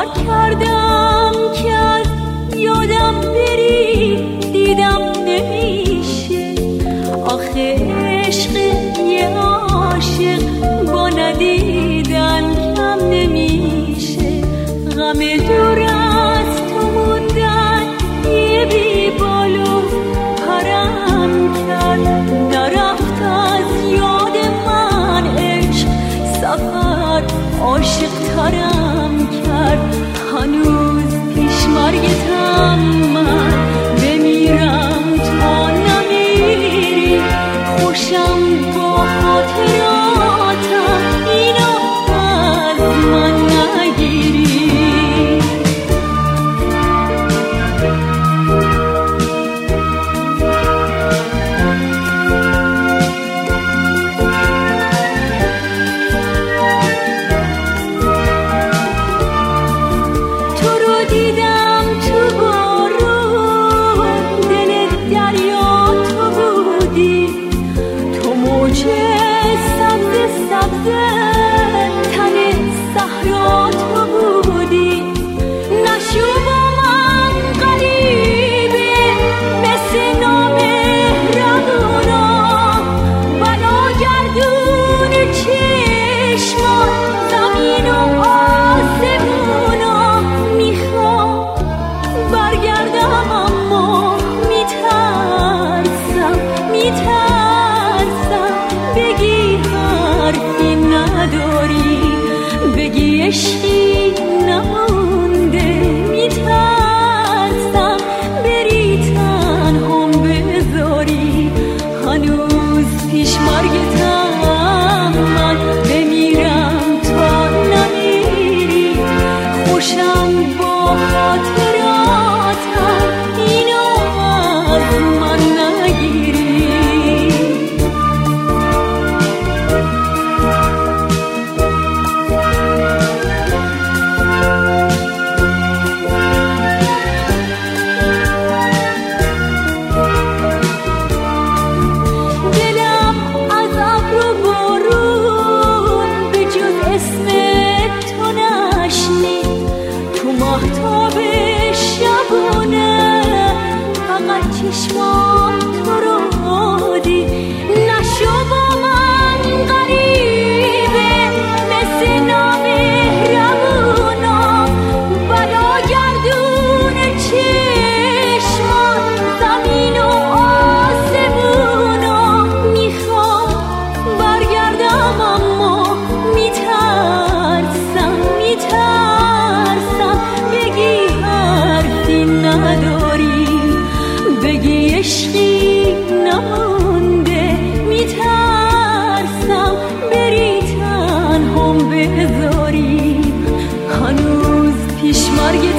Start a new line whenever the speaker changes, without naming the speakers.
باور کردم که از یادم بری، دیدم نمیشه. آخه عشق یه عاشق با ندیدن کم نمیشه. غم دور از تو موندن یه بی بالو پرم کرد. نرفت از یاد من عشق، سفر عاشق ترم کرد. هنوز پیش مرگتم من بمیرم تا نمیری. خوشم با خاطراتم، اینا از من نگیری. عشقی نمونده، میترسم بری تنهام بذاری. هنوز پیش مرگتم من بمیرم تا نمیری. خوشم با خاطراتم، اینو از من نگیری. چشمام تو رو دی، نشو با من غریبه مثل نامهربونا. بلا گردون چشمان زمین و آسمونا. میخوام برگردم اما میترسم بگی حرفی نداری. بگی عشقی نمونده، میترسم بری تنهام بذاری. هنوز پیش مرگ